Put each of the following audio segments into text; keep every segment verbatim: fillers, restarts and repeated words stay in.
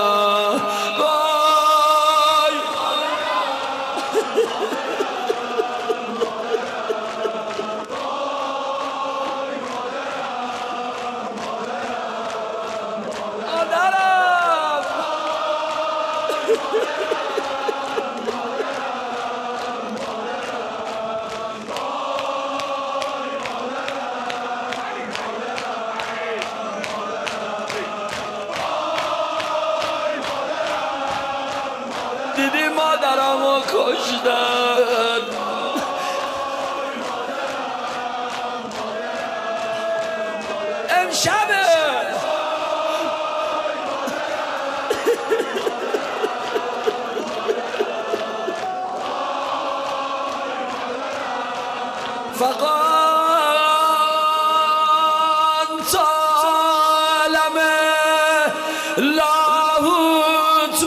وای مادرم دیدی مادرمو کشتن امشبه فقط عالم لاهوت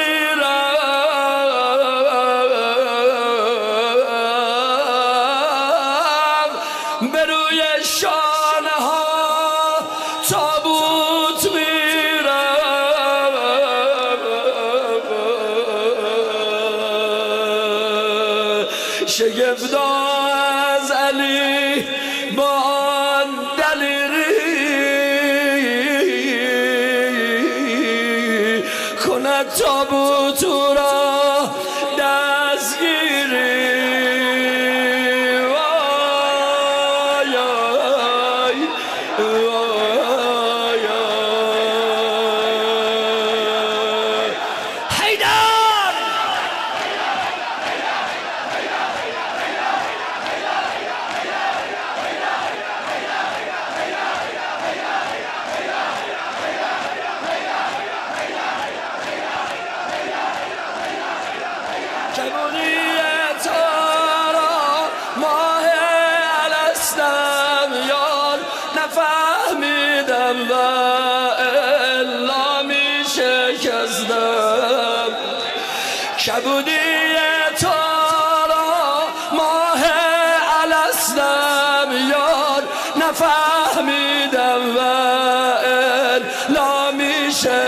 میرم به روی شانه ها تابوت میرم شگفتا از علی با آن دلیری کند تابوت را دستگیری وای وای وای حیدر کبونی تارا ماه الستم یار نفهمیدم و الا می شکستم کبونی تارا ماه الستم یار نفهمیدم و الا می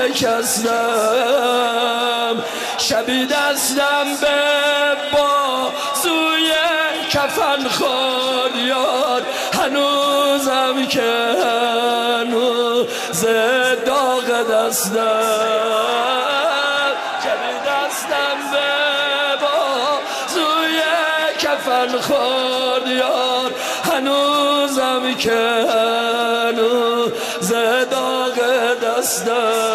شکستم شبی دستم به بازوی کفن خود یار هنوزم که هنوز داغ دستم شبی دستم به بازوی کفن خود یار هنوزم که هنوز داغ دستم